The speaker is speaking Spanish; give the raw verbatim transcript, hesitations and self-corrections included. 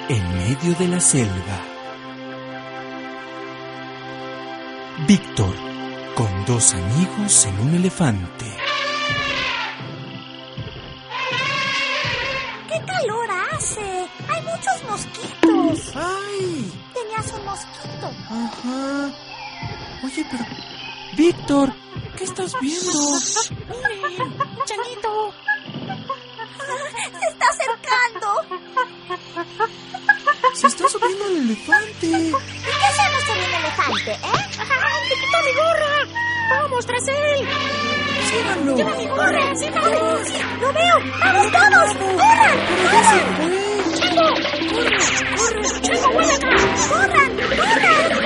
en medio de la selva. Víctor, con dos amigos en un elefante. ¡Qué calor hace! ¡Hay muchos mosquitos! ¡Ay! Tenías un mosquito. Ajá. Oye, pero... Víctor, ¿qué estás viendo? ¡Miren! ¡Chanito! ¡Se está acercando! Se está subiendo el elefante. ¿Y qué hacemos con un elefante, eh? ¡Ay, te quitó mi gorra! ¡Vamos tras él! ¡Síganlo! ¡Lleva mi gorra! ¡Síganlo! ¡Sí! ¡Lo veo! ¡Vamos todos! ¡Corran! ¡Corran! ¡Chango! ¡Corre! ¡Corre! ¡Chango, vuelve acá! ¡Corran! ¡Corran!